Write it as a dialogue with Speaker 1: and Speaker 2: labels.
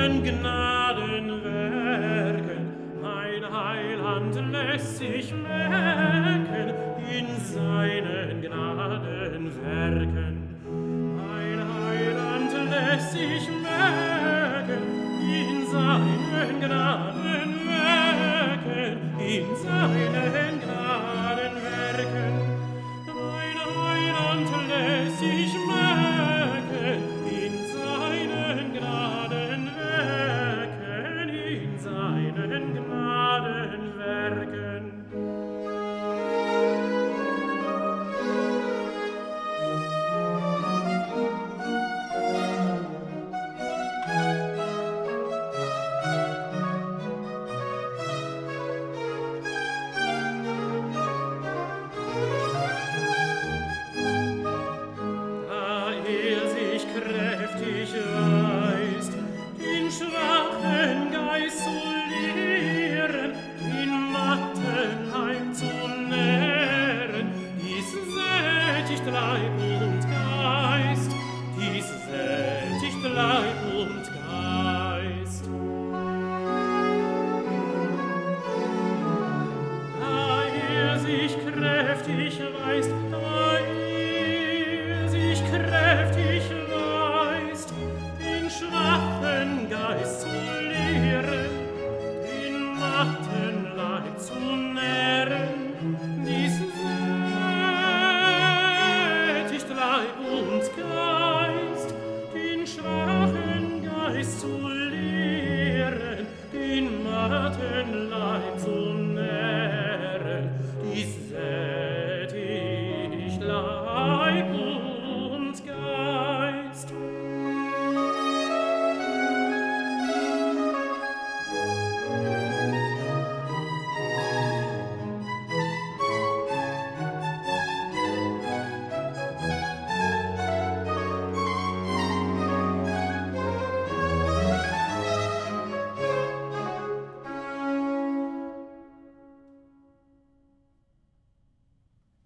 Speaker 1: Gnadenwerken, mein Heiland lässt sich merken in seinen Gnadenwerken. Mein Heiland lässt sich merken in seinen Gnadenwerken, in seinen Gnadenwerken. Mein Heiland lässt sich merken in seinen Gnadenwerken, in seinen Gnadenwerken. Da sich kräftig weist, den schwachen Geist zu lehren, den matten Leib zu nähren, dies sättigt Leib und Geist, dies sättigt Leib und Geist. Da sich kräftig weist, kräftig weist, den schwachen Geist zu